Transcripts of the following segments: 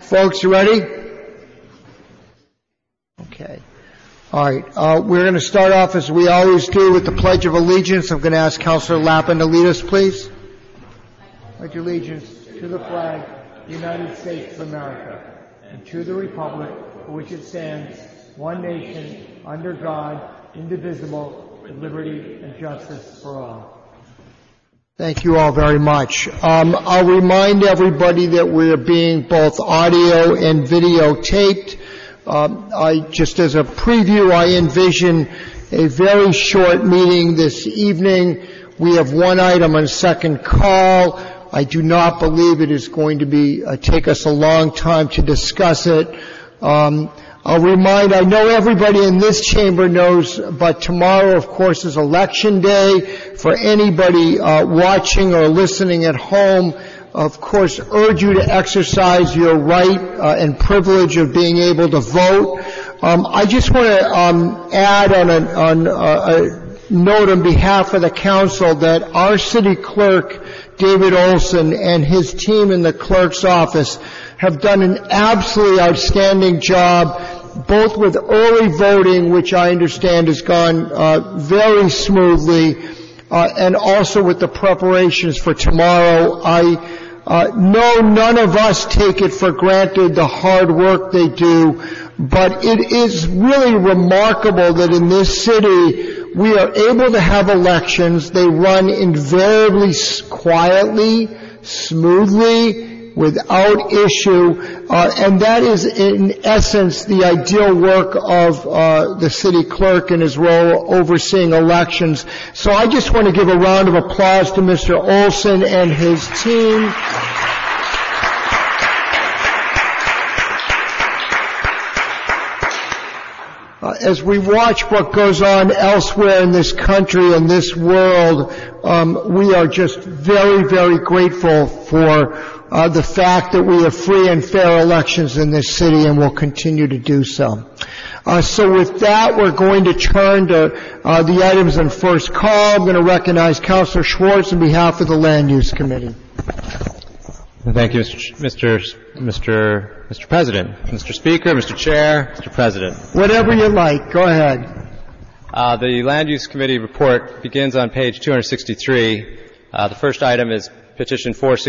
Folks, you ready? Okay. All right. We're going to start off as we always do with the Pledge of Allegiance. I'm going to ask Councilor Lappin to lead us, please. Pledge allegiance to the flag of the United States of America and to the republic for which it stands, one nation, under God, indivisible, with liberty and justice for all. Thank you all very much. I'll remind everybody that we're being both audio and video taped. Just as a preview, I envision a very short meeting this evening. We have one item on second call. I do not believe it is going to take us a long time to discuss it. I'll remind, I know everybody in this chamber knows, but tomorrow, of course, is Election Day. For anybody watching or listening at home, of course, urge you to exercise your right and privilege of being able to vote. I just want to add on a note on behalf of the council that our city clerk, David Olson, and his team in the clerk's office have done an absolutely outstanding job, both with early voting, which I understand has gone very smoothly, and also with the preparations for tomorrow. No, none of us take it for granted the hard work they do, but it is really remarkable that in this city we are able to have elections. They run invariably quietly, smoothly, without issue, and that is in essence the ideal work of the city clerk in his role overseeing elections. So I just want to give a round of applause to Mr. Olson and his team. As we watch what goes on elsewhere in this country and this world, we are just very, very grateful for the fact that we have free and fair elections in this city, and will continue to do so. So with that, we're going to turn to the items on first call. I'm going to recognize Councilor Schwartz on behalf of the Land Use Committee. Thank you, Mr. President, Mr. Speaker, Mr. Chair, Mr. President. Whatever you like. Go ahead. The Land Use Committee report begins on page 263. The first item is Petition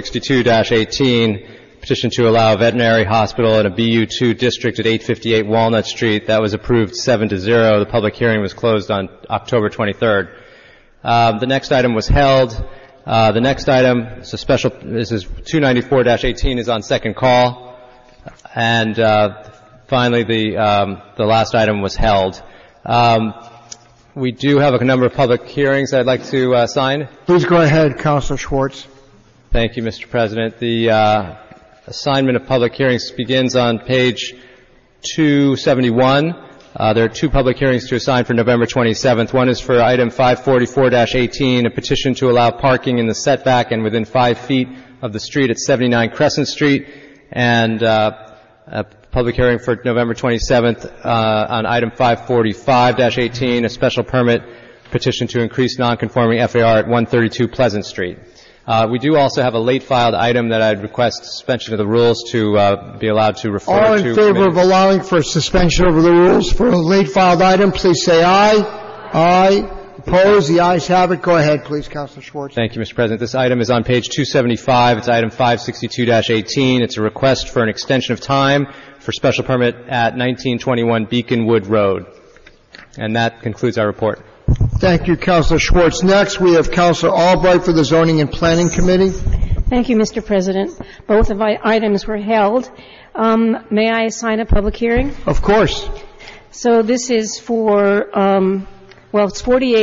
462-18, petition to allow a veterinary hospital in a BU2 district at 858 Walnut Street. That was approved 7-0. The public hearing was closed on October 23rd. The next item was held. The next item is this is 294-18 is on second call. And finally, the last item was held. We do have a number of public hearings I'd like to sign. Please go ahead, Councilor Schwartz. Thank you, Mr. President. The assignment of public hearings begins on page 271. There are two public hearings to assign for November 27th. One is for item 544-18, a petition to allow parking in the setback and within 5 feet of the street at 79 Crescent Street, and a public hearing for November 27th on item 545-18, a special permit petition to increase nonconforming FAR at 132 Pleasant Street. We do also have a late filed item that I'd request suspension of the rules to be allowed to refer to. All in favor of allowing for suspension of the rules for a late filed item, please say aye. Aye. Opposed? The ayes have it. Go ahead, please, Councilor Schwartz. Thank you, Mr. President. This item is on page 275. It's item 562-18. It's a request for an extension of time for special permit at 1921 Beaconwood Road. And that concludes our report. Thank you, Councilor Schwartz. Next, we have Councilor Albright for the Zoning and Planning Committee. Thank you, Mr. President. Both of our items were held. May I assign a public hearing? Of course. So this is for, it's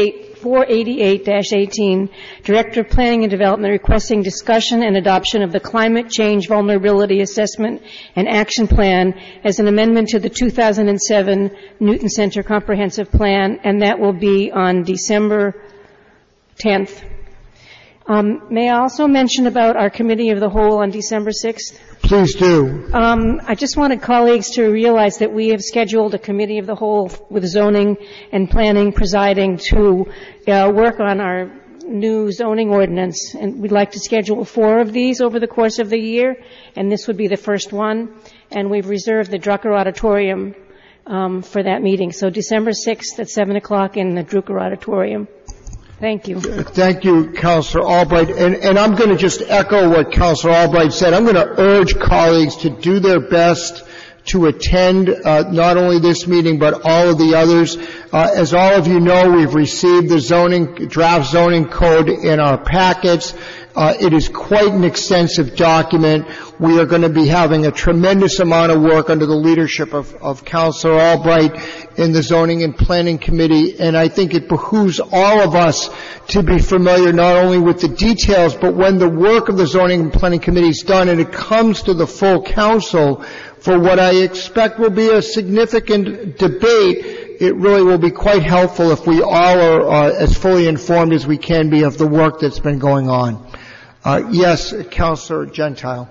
488-18, Director of Planning and Development requesting discussion and adoption of the Climate Change Vulnerability Assessment and Action Plan as an amendment to the 2007 Newton Center Comprehensive Plan, and that will be on December 10th. May I also mention about our Committee of the Whole on December 6th? Please do. I just wanted colleagues to realize that we have scheduled a Committee of the Whole with Zoning and Planning presiding to work on our new zoning ordinance, and we'd like to schedule 4 of these over the course of the year, and this would be the first one. And we've reserved the Drucker Auditorium for that meeting. So December 6th at 7 o'clock in the Drucker Auditorium. Thank you. Thank you, Councilor Albright. And I'm going to just echo what Councilor Albright said. I'm going to urge colleagues to do their best to attend not only this meeting but all of the others. As all of you know, we've received the draft zoning code in our packets. It is quite an extensive document. We are going to be having a tremendous amount of work under the leadership of Councilor Albright in the Zoning and Planning Committee, and I think it behooves all of us to be familiar not only with the details, but when the work of the Zoning and Planning Committee is done and it comes to the full council for what I expect will be a significant debate, it really will be quite helpful if we all are as fully informed as we can be of the work that's been going on. Yes, Councilor Gentile.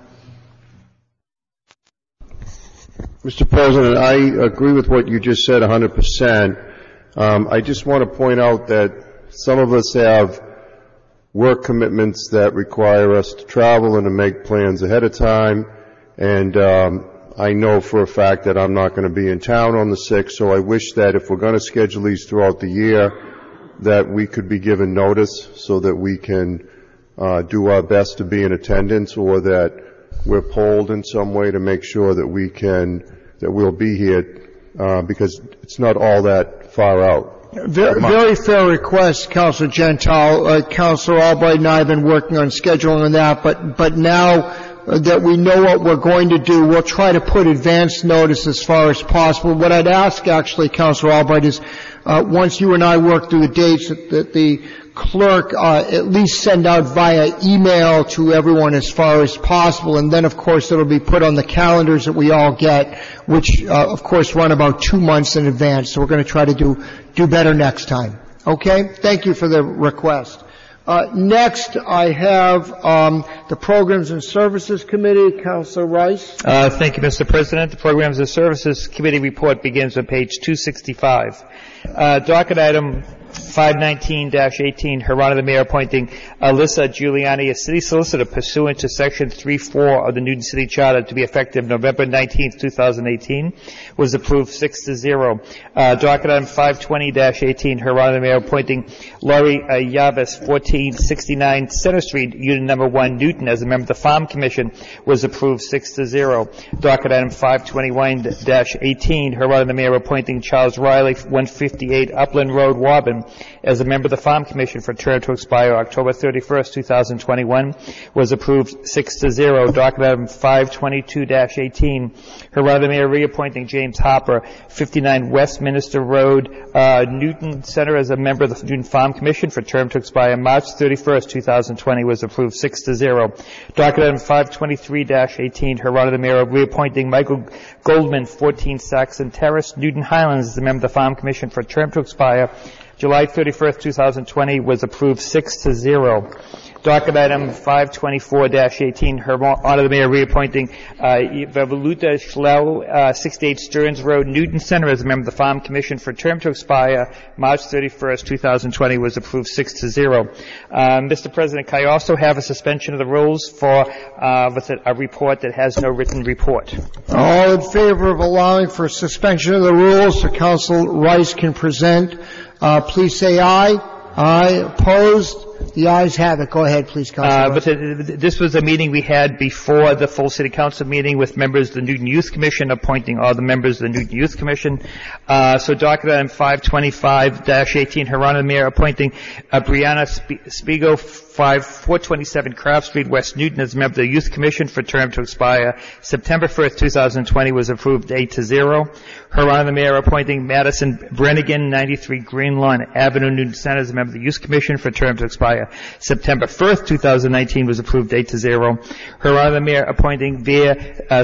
Mr. President, I agree with what you just said 100%. I just want to point out that some of us have work commitments that require us to travel and to make plans ahead of time, and I know for a fact that I'm not going to be in town on the 6th, so I wish that if we're going to schedule these throughout the year, that we could be given notice so that we can do our best to be in attendance, or that we're polled in some way to make sure that we'll be here, because it's not all that far out. Very fair request, Councilor Gentile. Councilor Albright and I have been working on scheduling on that, but now that we know what we're going to do, we'll try to put advance notice as far as possible. What I'd ask, actually, Councilor Albright, is once you and I work through the dates, that the clerk at least send out via email to everyone as far as possible, and then, of course, it'll be put on the calendars that we all get, which, of course, run about 2 months in advance. So we're going to try to do better next time. Okay? Thank you for the request. Next, I have the Programs and Services Committee. Councilor Rice. Thank you, Mr. President. The Programs and Services Committee report begins on page 265. Docket item 519-18, her honor the mayor appointing Alyssa Giuliani as city solicitor pursuant to section 3.4 of the Newton City Charter to be effective November 19th, 2018, was approved 6-0. Docket item 520-18, her honor the mayor appointing Laurie Yavis, 1469 Center Street, unit number 1, Newton, as a member of the Farm Commission, was approved 6-0. Docket item 521-18, her honor the mayor appointing Charles Riley, 158 Upland Road, Woburn, as a member of the Farm Commission for a term to expire October 31st, 2021, was approved 6-0. Docket item 522-18, her honor the mayor reappointing James Hopper, 59 Westminster Road, Newton Center, as a member of the Newton Farm Commission for a term to expire March 31st, 2020, was approved 6-0. Docket item 523-18, her honor the mayor reappointing Michael Goldman, 14 Saxon Terrace, Newton Highlands, as a member of the Farm Commission for a term to expire July 31st, 2020, was approved 6-0. Docket item 524-18, her honor the mayor reappointing Vevoluta Schlell, 68 Stearns Road, Newton Center, as a member of the Farm Commission for a term to expire March 31st, 2020, was approved 6-0. Mr. President, can I also have a suspension of the rules for with a report that has no written report? All in favor of allowing for suspension of the rules so Council Rice can present, please say aye. Aye. Opposed? The ayes have it. Go ahead, please, Councilor. But this was a meeting we had before the full City Council meeting with members of the Newton Youth Commission, appointing all the members of the Newton Youth Commission. So docket item 525-18, her honor the mayor appointing Brianna Spiegel, 427 Craft Street, West Newton, as a member of the Youth Commission for a term to expire September 1st, 2020, was approved 8-0. Her honor the mayor appointing Madison Brennigan, 93 Green Lawn Avenue, Newton Center, as a member of the Youth Commission for a term to expire September 1st, 2019, was approved 8-0. Her honor the mayor appointing Veer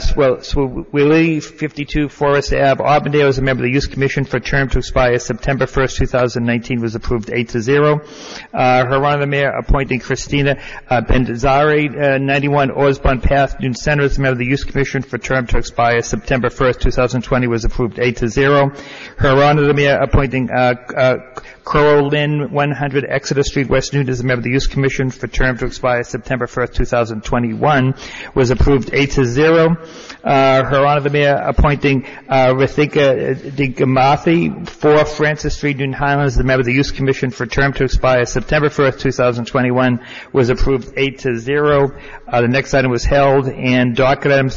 Swilly, 52 Forest Ave, Auburndale, as a member of the Youth Commission for a term to expire September 1st, 2019, was approved 8-0. Her honor the mayor appointing appointing Christina Bendazari, 91 Osborne Path, Newton Center, as a member of the Youth Commission for term to expire September 1st, 2020, was approved 8-0. Her Honor the Mayor appointing Corolyn, 100 Exeter Street, West Newton, as a member of the Youth Commission for term to expire September 1st, 2021, was approved 8-0. Her Honor the Mayor appointing Rithika Digamathi, 4 Francis Street, Newton Highlands, as a member of the Youth Commission for term to expire September 1st, 2021, was approved 8-0. The next item was held, and docket item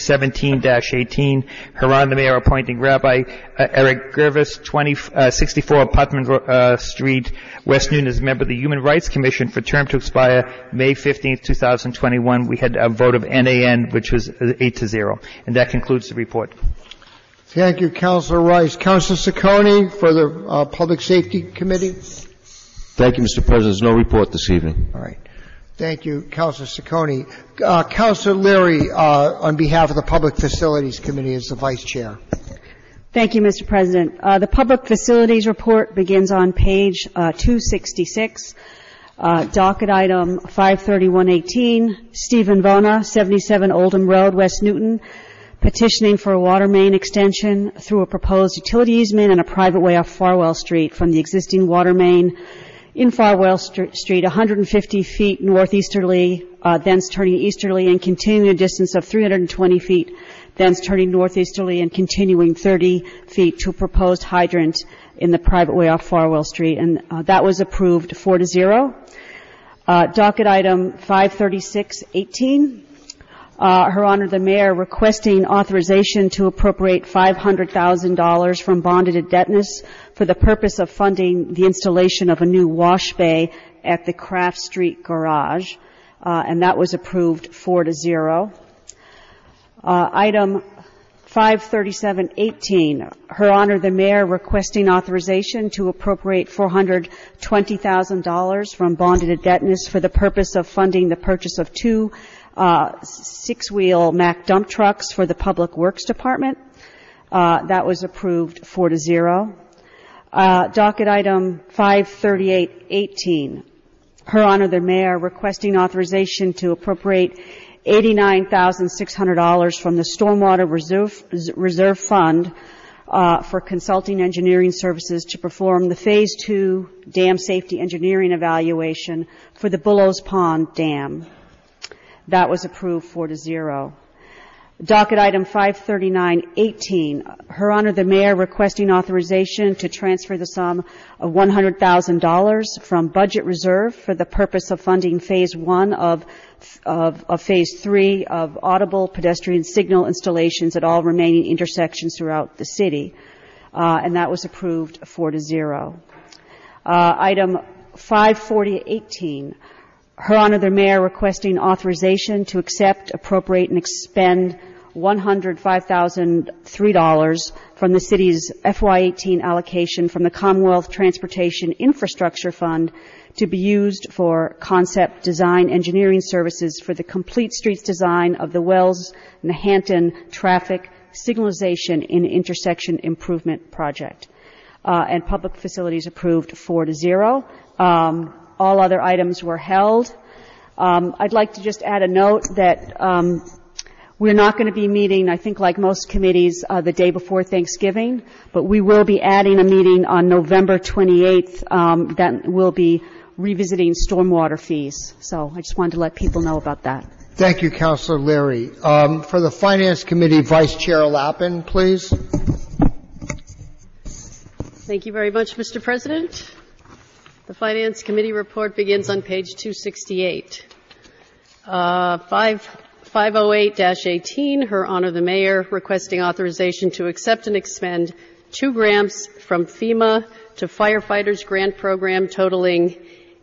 317-18, Her Honor the Mayor appointing Rabbi Eric Gervis, 64 Putman Street, West Newton, as a member of the Human Rights Commission for term to expire May 15th, 2021. We had a vote of NAN, which was 8-0. And that concludes the report. Thank you, Councilor Rice. Councilor Ciccone for the Public Safety Committee. Thank you, Mr. President. There's no report this evening. All right. Thank you, Councilor Ciccone. Councilor Leary, on behalf of the Public Facilities Committee, is the Vice Chair. Thank you, Mr. President. The Public Facilities Report begins on page 266. Docket item 53118, Stephen Vona, 77 Oldham Road, West Newton, petitioning for a water main extension through a proposed utility easement and a private way off Farwell Street from the existing water main in Farwell Street, 150 feet northeasterly, thence turning easterly and continuing a distance of 320 feet, thence turning northeasterly and continuing 30 feet to a proposed hydrant in the private way off Farwell Street. And that was approved 4-0. Docket item 53618. Her Honor the Mayor requesting authorization to appropriate $500,000 from bonded indebtedness for the purpose of funding the installation of a new wash bay at the Craft Street Garage, and that was approved 4-0. Item 53718, Her Honor the Mayor requesting authorization to appropriate $420,000 from bonded indebtedness for the purpose of funding the purchase of 2 6-wheel Mack dump trucks for the Public Works Department. That was approved 4-0. Docket item 53818, Her Honor the Mayor requesting authorization to appropriate $89,600 from the Stormwater Reserve Fund for consulting engineering services to perform the Phase 2 dam safety engineering evaluation for the Bullows Pond Dam. That was approved 4-0. Docket item 53918, Her Honor the Mayor requesting authorization to transfer the sum of $100,000 from budget reserve for the purpose of funding Phase 1 of Phase 3 of audible pedestrian signal installations at all remaining intersections throughout the city. And that was approved 4-0. Item 54018, Her Honor the Mayor requesting authorization to accept, appropriate, and expend $105,003 from the city's FY18 allocation from the Commonwealth Transportation Infrastructure Fund to be used for concept design engineering services for the complete streets design of the Wells-Nahanton traffic signalization in intersection improvement project. And public facilities approved 4-0. All other items were held. I'd like to just add a note that we're not going to be meeting, I think like most committees, the day before Thanksgiving, but we will be adding a meeting on November 28th that will be revisiting stormwater fees. So I just wanted to let people know about that. Thank you, Councilor Leary. For the Finance Committee, Vice Chair Lappin, please. Thank you very much, Mr. President. The Finance Committee report begins on page 268. 508-18, Her Honor the Mayor requesting authorization to accept and expend 2 grants from FEMA to firefighters grant program totaling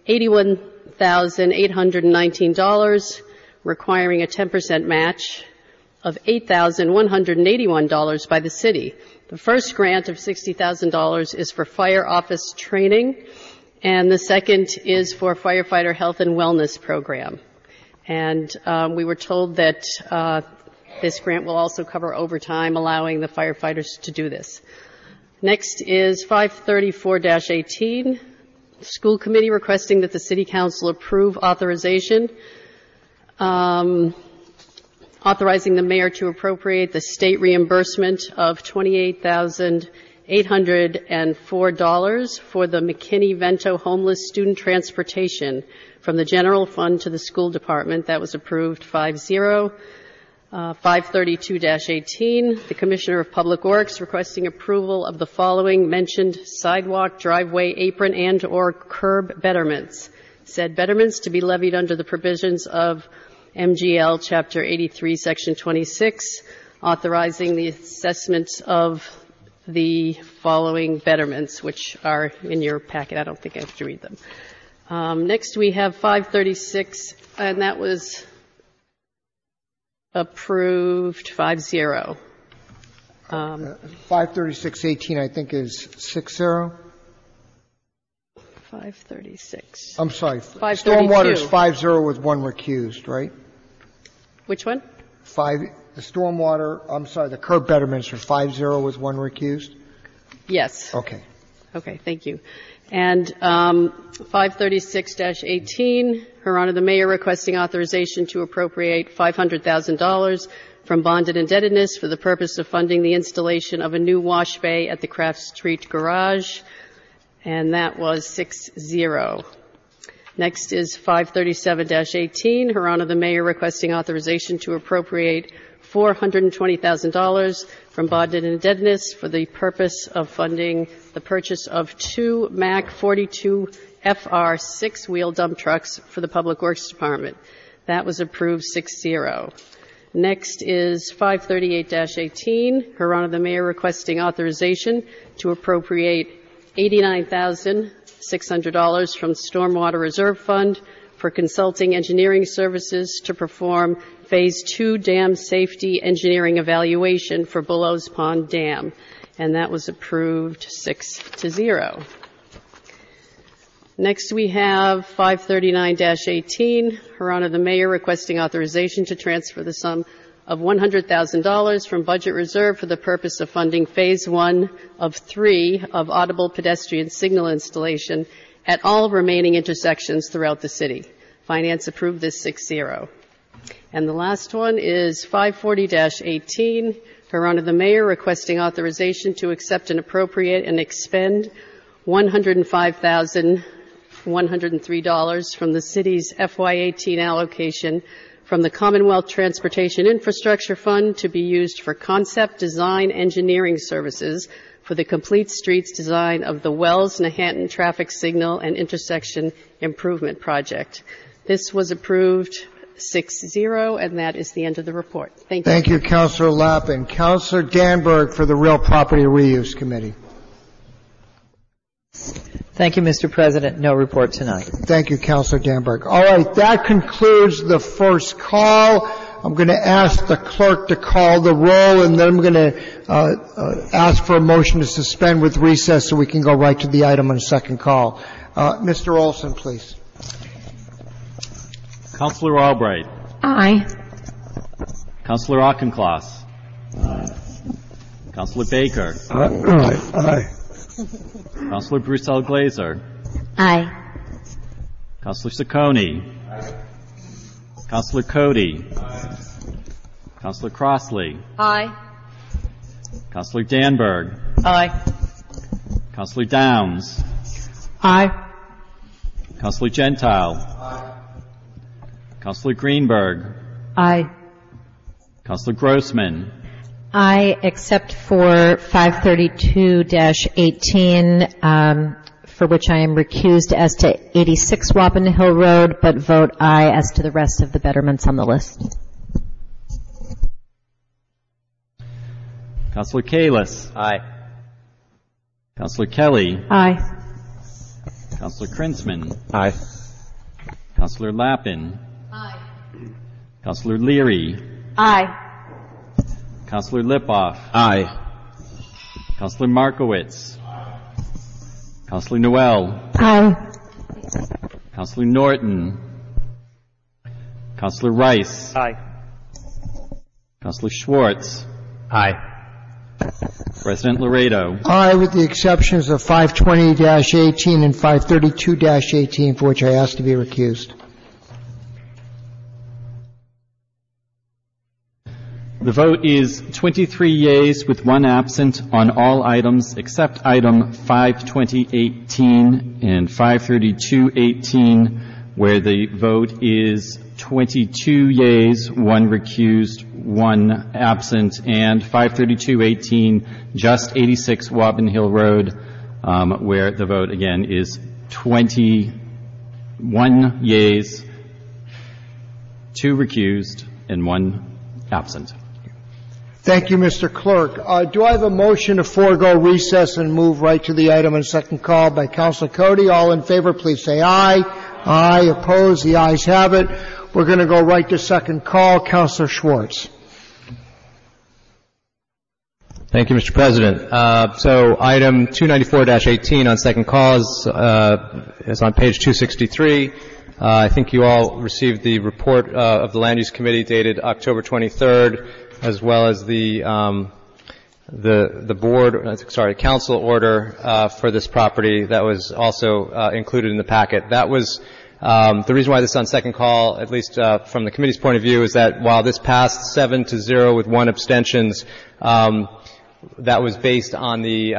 $81,819, requiring a 10% match of $8,181 by the city. The first grant of $60,000 is for fire office training, and the second is for firefighter health and wellness program. And we were told that this grant will also cover overtime, allowing the firefighters to do this. Next is 534-18, School committee requesting that the city council approve authorization, authorizing the mayor to appropriate the state reimbursement of $28,804 for the McKinney-Vento homeless student transportation from the general fund to the school department. That was approved 5-0. 532-18, the Commissioner of Public Works requesting approval of the following mentioned sidewalk, driveway, apron, and or curb betterments. Said betterments to be levied under the provisions of MGL Chapter 83, Section 26, authorizing the assessment of the following betterments, which are in your packet. I don't think I have to read them. Next, we have 536, and that was approved 5-0. 536-18, I think, is 6-0. 536. I'm sorry. 532. Stormwater is 5-0 with one recused, right? Which one? The stormwater, I'm sorry, the curb betterments are 5-0 with one recused? Yes. Okay. Okay, thank you. And 536-18, Her Honor the Mayor requesting authorization to appropriate $500,000 from bonded indebtedness for the purpose of funding the installation of a new wash bay at the Craft Street Garage, and that was 6-0. Next is 537-18, Her Honor the Mayor requesting authorization to appropriate $420,000 from bonded indebtedness for the purpose of funding the purchase of two Mack 42 FR 6-wheel dump trucks for the Public Works Department. That was approved 6-0. Next is 538-18. Her Honor the Mayor requesting authorization to appropriate $89,600 from Stormwater Reserve Fund for consulting engineering services to perform Phase 2 dam safety engineering evaluation for Bellows Pond Dam, and that was approved 6-0. Next we have 539-18, Her Honor the Mayor requesting authorization to transfer the sum of $100,000 from budget reserve for the purpose of funding Phase 1 of 3 of audible pedestrian signal installation at all remaining intersections throughout the city. Finance approved this 6-0. And the last one is 540-18. Her Honor the Mayor requesting authorization to accept and appropriate and expend $105,103 from the city's FY18 allocation from the Commonwealth Transportation Infrastructure Fund to be used for concept design engineering services for the complete streets design of the Wells-Nahanton Traffic Signal and Intersection Improvement Project. This was approved 6-0, and that is the end of the report. Thank you. Thank you, Councilor Lappin. Councilor Danberg for the Real Property Reuse Committee. Thank you, Mr. President. No report tonight. Thank you, Councilor Danberg. All right, that concludes the first call. I'm going to ask the clerk to call the roll, and then I'm going to ask for a motion to suspend with recess so we can go right to the item on the second call. Mr. Olson, please. Councilor Albright. Aye. Councilor Auchincloss. Councilor Baker. Aye. Councilor Brussel Glazer. Aye. Councilor Ciccone. Councilor Cody. Councilor Crossley. Aye. Councilor Danberg. Aye. Councilor Downs. Aye. Councilor Gentile. Councilor Greenberg. Aye. Councilor Grossman. Aye, except for 532-18, for which I am recused as to 86 Wapping Hill Road, but vote aye as to the rest of the betterments on the list. Councilor Kalis. Aye. Councilor Kelly. Aye. Councilor Krinsman. Aye. Councilor Lappin. Aye. Councilor Leary. Aye. Councilor Lipoff. Aye. Councilor Markowitz. Councilor Noel. Aye. Councilor Norton. Councilor Rice. Aye. Councilor Schwartz. Aye. President Laredo. Aye, with the exceptions of 520-18 and 532-18, for which I ask to be recused. The vote is 23 yeas with 1 absent on all items except item 520-18 and 532-18, where the vote is 22 yeas, 1 recused, 1 absent, and 532-18, just 86 Woburn Hill Road, where the vote again is 21 yeas, 2 recused, and 1 absent. Thank you, Mr. Clerk. Do I have a motion to forego recess and move right to the item on second call by Councilor Cody? All in favor, please say aye. Aye. Opposed? The ayes have it. We're going to go right to second call. Councilor Schwartz. Thank you, Mr. President. So item 294-18 on second call is on page 263. I think you all received the report of the Land Use Committee dated October 23rd, as well as the council order for this property that was also included in the packet. That was the reason why this is on second call, at least from the committee's point of view, is that while this passed 7-0 with 1 abstention, that was based on the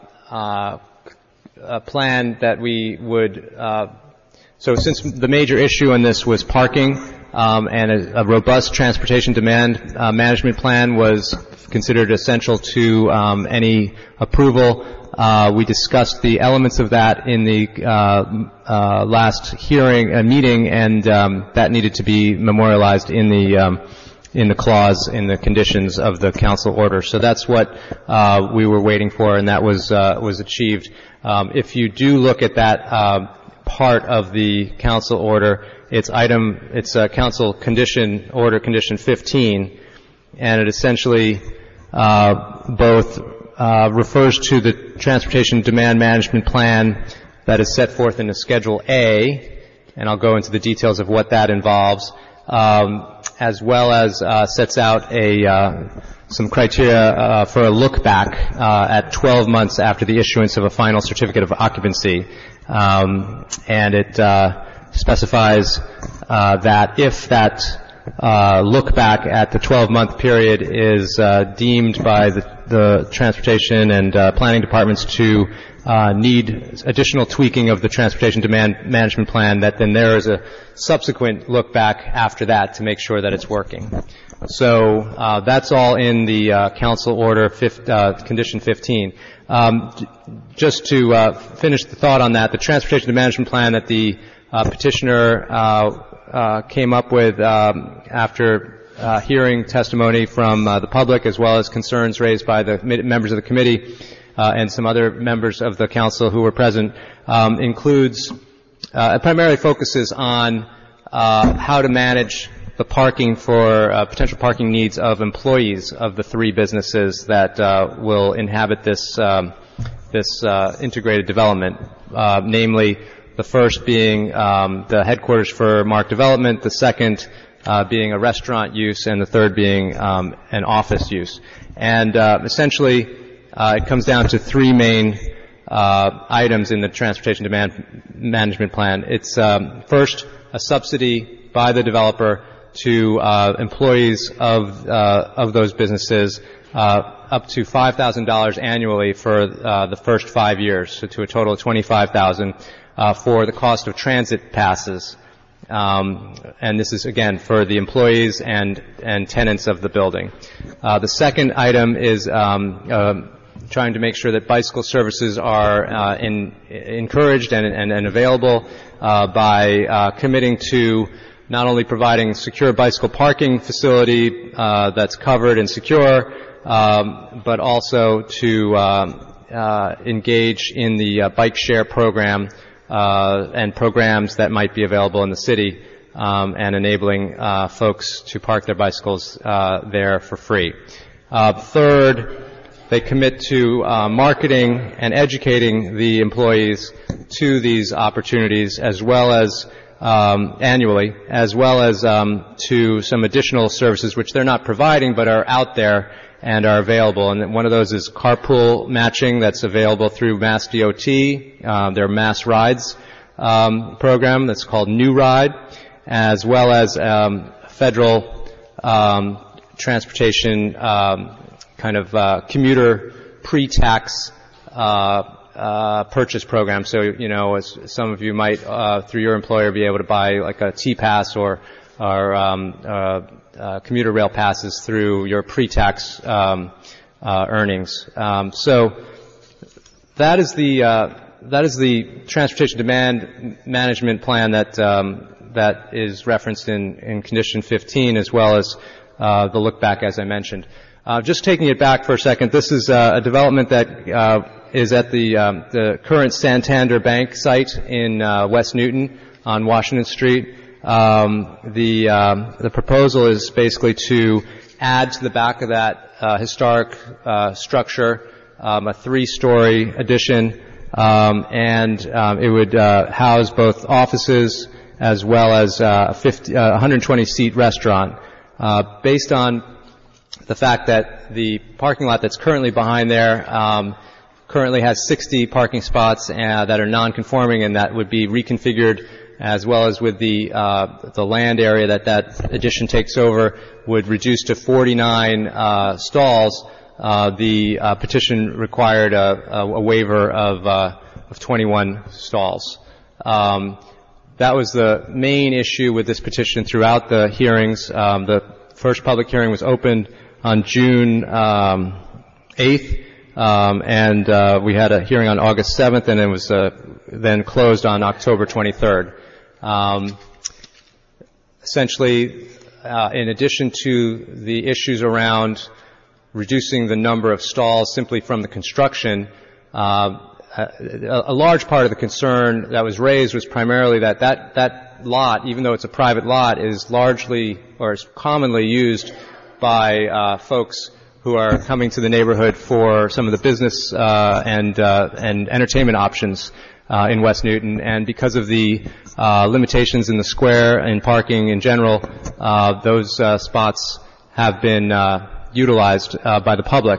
plan that we would. So since the major issue in this was parking, and a robust transportation demand management plan was considered essential to any approval, we discussed the elements of that in the last meeting, and that needed to be memorialized in the clause in the conditions of the council order. So that's what we were waiting for, and that was achieved. If you do look at that part of the council order, it's council condition order condition 15, and it essentially both refers to the transportation demand management plan that is set forth in the Schedule A, and I'll go into the details of what that involves, as well as sets out some criteria for a look back at 12 months after the issuance of a final certificate of occupancy. And it specifies that if that look back at the 12-month period is deemed by the transportation and planning departments to need additional tweaking of the transportation demand management plan, that then there is a subsequent look back after that to make sure that it's working. So that's all in the council order condition 15. Just to finish the thought on that, the transportation demand management plan that the petitioner came up with after hearing testimony from the public, as well as concerns raised by the members of the committee and some other members of the council who were present, primarily focuses on how to manage the parking for potential parking needs of employees of the 3 businesses that will inhabit this integrated development, namely the first being the headquarters for Mark Development, the second being a restaurant use, and the third being an office use. And essentially, it comes down to 3 main items in the transportation demand management plan. It's first, a subsidy by the developer to employees of those businesses up to $5,000 annually for the first 5 years, so to a total of $25,000 for the cost of transit passes. And this is, again, for the employees and tenants of the building. The second item is trying to make sure that bicycle services are encouraged and available by committing to not only providing secure bicycle parking facility that's covered and secure, but also to engage in the bike share program and programs that might be available in the city, and enabling folks to park their bicycles there for free. Third, they commit to marketing and educating the employees to these opportunities, as well as annually, as well as to some additional services which they're not providing but are out there and are available. And one of those is carpool matching that's available through Mass DOT, their Mass Rides program that's called New Ride, as well as federal transportation kind of commuter pre-tax purchase program. So, you know, as some of you might, through your employer, be able to buy like a T-Pass or commuter rail passes through your pre-tax earnings. So that is the transportation demand management plan that is referenced in Condition 15, as well as the look back, as I mentioned. Just taking it back for a second, this is a development that is at the current Santander Bank site in West Newton on Washington Street. The proposal is basically to add to the back of that historic structure a 3-story addition, and it would house both offices as well as a 120-seat restaurant. Based on the fact that the parking lot that's currently behind there currently has 60 parking spots that are non-conforming, and that would be reconfigured, as well as with the land area that addition takes over, would reduce to 49 stalls. The petition required a waiver of 21 stalls. That was the main issue with this petition throughout the hearings. The first public hearing was opened on June 8th, and we had a hearing on August 7th, and it was then closed on October 23rd. Essentially, in addition to the issues around reducing the number of stalls simply from the construction, a large part of the concern that was raised was primarily that lot, even though it's a private lot, is largely or is commonly used by folks who are coming to the neighborhood for some of the business and entertainment options in West Newton. And because of the limitations in the square and parking in general, those spots have been utilized by the public.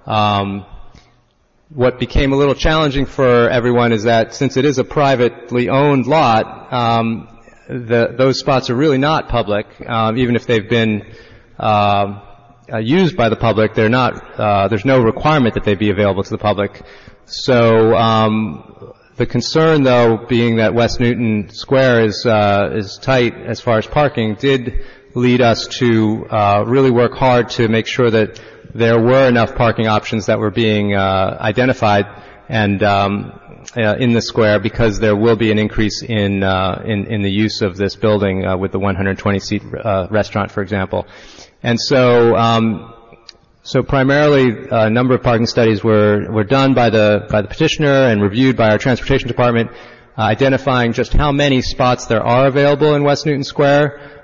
What became a little challenging for everyone is that since it is a privately owned lot, those spots are really not public. Even if they've been used by the public, they're not. There's no requirement that they be available to the public. So the concern, though, being that West Newton Square is tight as far as parking, did lead us to really work hard to make sure that there were enough parking options that were being identified and in the square, because there will be an increase in the use of this building with the 120-seat restaurant, for example. And so primarily a number of parking studies were done by the petitioner and reviewed by our transportation department, identifying just how many spots there are available in West Newton Square.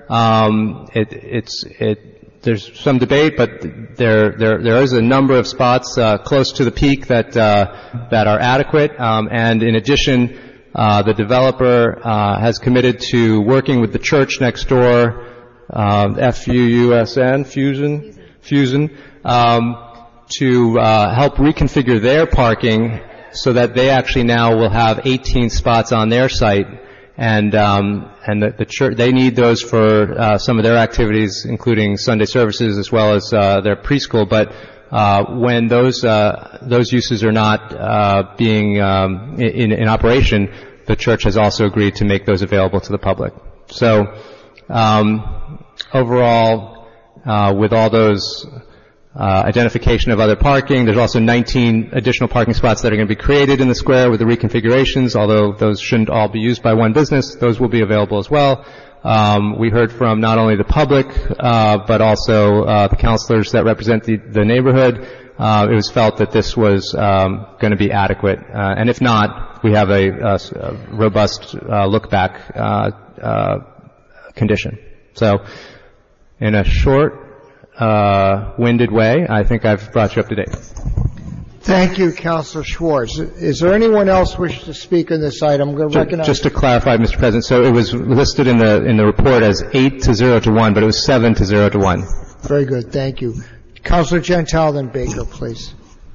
There's some debate, but there is a number of spots close to the peak that are adequate. And in addition, the developer has committed to working with the church next door, FUUSN, Fusion, to help reconfigure their parking so that they actually now will have 18 spots on their site. And the church, they need those for some of their activities, including Sunday services as well as their preschool. But when those uses are not being in operation, the church has also agreed to make those available to the public. So overall, with all those identification of other parking, there's also 19 additional parking spots that are going to be created in the square with the reconfigurations, although those shouldn't all be used by one business. Those will be available as well. We heard from not only the public, but also the counselors that represent the neighborhood. It was felt that this was going to be adequate. And if not, we have a robust look-back condition. So in a short, winded way, I think I've brought you up to date. Thank you, Councilor Schwartz. Is there anyone else wish to speak on this item? I'm going to recognize. Just to clarify, Mr. President, so it was listed in the report as 8-0-1, but it was 7-0-1. Very good. Thank you. Councilor Gentile, then Baker, please.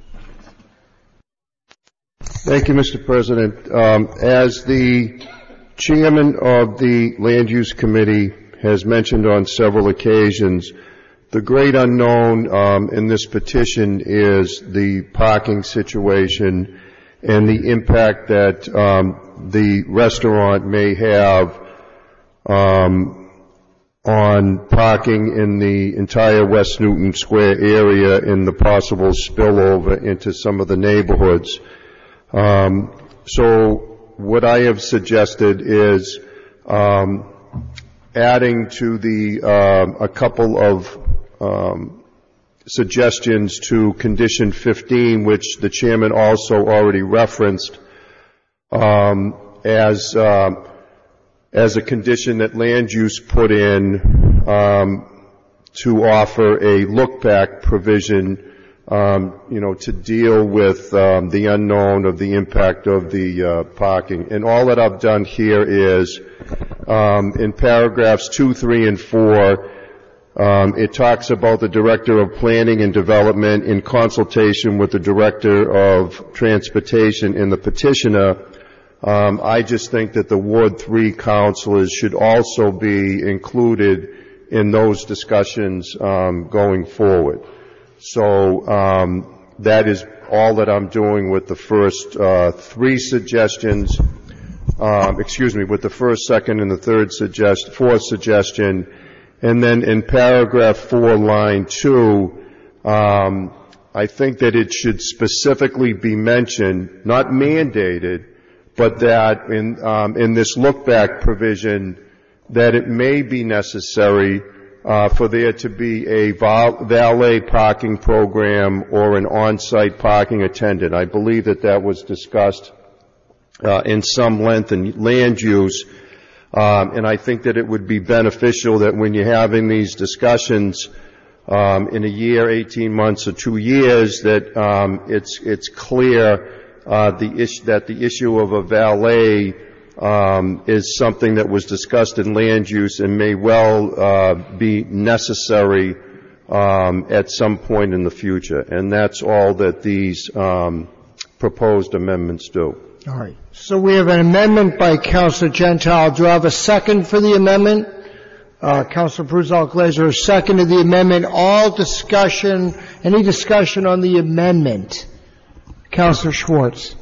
Thank you, Mr. President. As the chairman of the Land Use Committee has mentioned on several occasions, the great unknown in this petition is the parking situation and the impact that the restaurant may have on parking in the entire West Newton Square area and the possible spillover into some of the neighborhoods. So what I have suggested is adding to a couple of suggestions to condition 15, which the chairman also already referenced, as a condition that land use put in to offer a look-back provision, to deal with the unknown of the impact of the parking. And all that I've done here is in paragraphs 2, 3, and 4. It talks about the Director of Planning and Development in consultation with the Director of Transportation and the petitioner. I just think that the Ward 3 councilors should also be included in those discussions going forward. So that is all that I'm doing with the first three suggestions. With the first, second, and the fourth suggestion. And then in paragraph 4, line 2, I think that it should specifically be mentioned, not mandated, but that in this look-back provision, that it may be necessary for there to be a valet parking program or an on-site parking attendant. I believe that was discussed in some length in land use. And I think that it would be beneficial that when you're having these discussions in a year, 18 months, or 2 years, that it's clear that the issue of a valet is something that was discussed in land use and may well be necessary at some point in the future. And that's all that these proposed amendments do. All right. So we have an amendment by Councilor Gentile. Do I have a second for the amendment? Councilor Bruzal-Glazer has seconded the amendment. Any discussion on the amendment? Councilor Schwartz.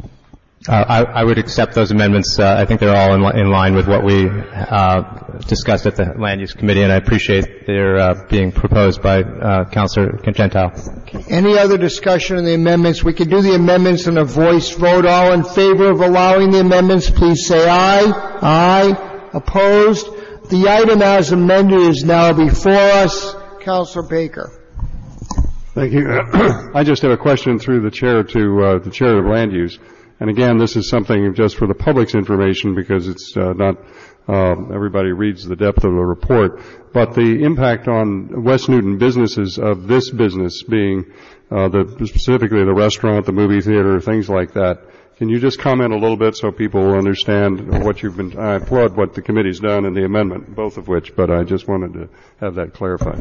I would accept those amendments. I think they're all in line with what we discussed at the Land Use Committee, and I appreciate their being proposed by Councilor Gentile. Okay. Any other discussion on the amendments? We can do the amendments in a voice vote. All in favor of allowing the amendments, please say aye. Aye. Opposed? The item as amended is now before us. Councilor Baker. Thank you. I just have a question through the chair to the chair of Land Use. And again, this is something just for the public's information because it's not everybody reads the depth of the report. But the impact on West Newton businesses of this business being specifically the restaurant, the movie theater, things like that. Can you just comment a little bit so people will understand what you've been? I applaud what the committee's done and the amendment, both of which, but I just wanted to have that clarified.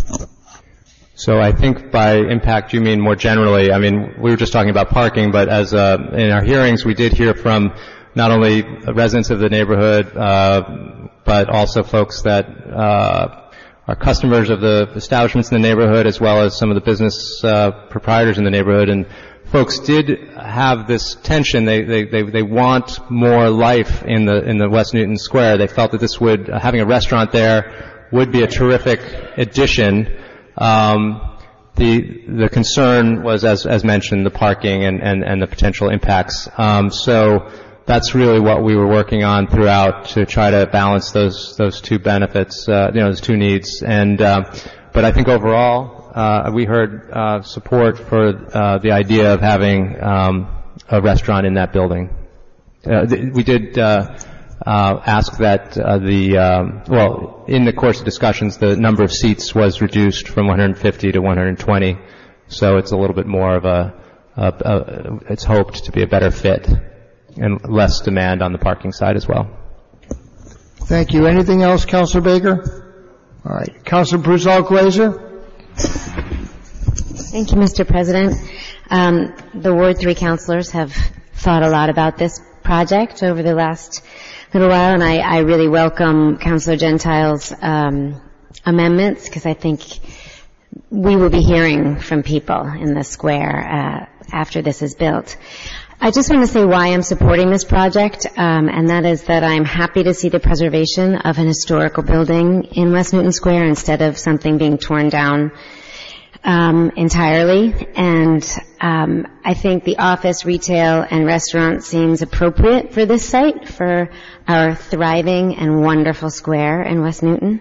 So I think by impact you mean more generally. I mean, we were just talking about parking, but as in our hearings we did hear from not only residents of the neighborhood, but also folks that are customers of the establishments in the neighborhood, as well as some of the business proprietors in the neighborhood. And folks did have this tension. They want more life in the West Newton Square. They felt that this would having a restaurant there would be a terrific addition. The concern was, as mentioned, the parking and the potential impacts. So that's really what we were working on throughout to try to balance those two benefits, those two needs. And but I think overall, we heard support for the idea of having a restaurant in that building. We did ask that in the course of discussions, the number of seats was reduced from 150 to 120, so it's a little bit more of it's hoped to be a better fit and less demand on the parking side as well. Thank you. Anything else, Councilor Baker? All right. Councilor Brusel-Glazer? Thank you, Mr. President. The Ward 3 councilors have thought a lot about this project over the last little while, and I really welcome Councilor Gentile's amendments, because I think we will be hearing from people in the square after this is built. I just want to say why I'm supporting this project, and that is that I'm happy to see the preservation of an historical building in West Newton Square instead of something being torn down entirely. And I think the office, retail, and restaurant seems appropriate for this site, for our thriving and wonderful square in West Newton.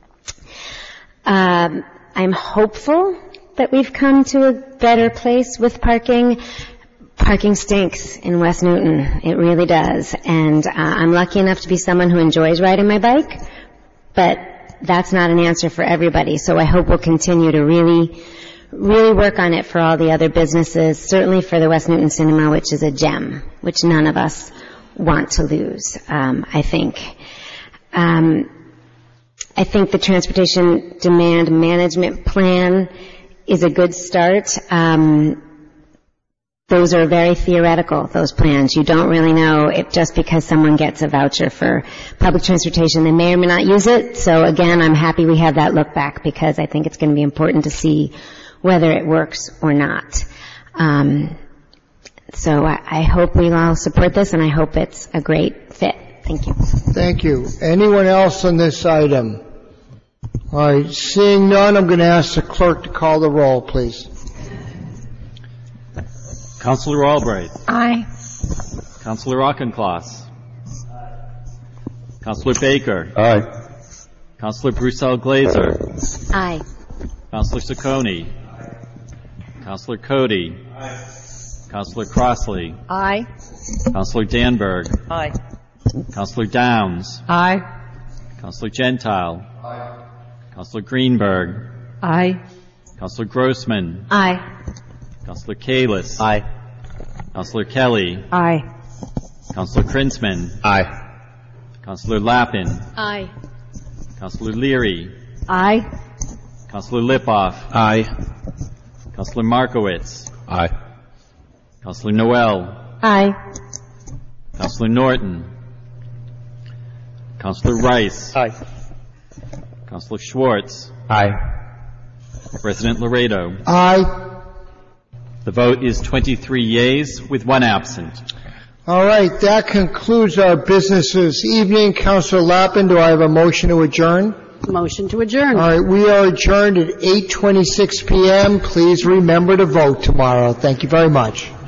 I'm hopeful that we've come to a better place with parking. Parking stinks in West Newton. It really does. And I'm lucky enough to be someone who enjoys riding my bike, but that's not an answer for everybody. So I hope we'll continue to really work on it for all the other businesses, certainly for the West Newton Cinema, which is a gem, which none of us want to lose, I think. I think the Transportation Demand Management Plan is a good start. Those are very theoretical, those plans. You don't really know if just because someone gets a voucher for public transportation, they may or may not use it. So again, I'm happy we have that look back, because I think it's going to be important to see whether it works or not. So I hope we all support this, and I hope it's a great fit. Thank you. Thank you. Anyone else on this item? All right. Seeing none, I'm going to ask the clerk to call the roll, please. Councilor Albright. Aye. Councilor Auchincloss. Councilor Baker. Aye. Councilor Brusel-Glazer. Aye. Councilor Ciccone. Councilor Cody. Aye. Councilor Crossley. Aye. Councilor Danberg. Aye. Councilor Downs. Aye. Councilor Gentile. Aye. Councilor Greenberg. Aye. Councilor Grossman. Aye. Councilor Kalis. Aye. Councilor Kelly. Aye. Councilor Krinsman. Aye. Councilor Lappin. Aye. Councilor Leary. Aye. Councilor Lipoff. Aye. Councilor Markowitz. Aye. Councilor Noel. Aye. Councilor Norton. Councilor Rice. Aye. Councilor Schwartz. Aye. President Laredo. Aye. The vote is 23 yeas with 1 absent. All right. That concludes our business this evening. Councilor Lappin, do I have a motion to adjourn? Motion to adjourn. All right. We are adjourned at 8:26 p.m. Please remember to vote tomorrow. Thank you very much.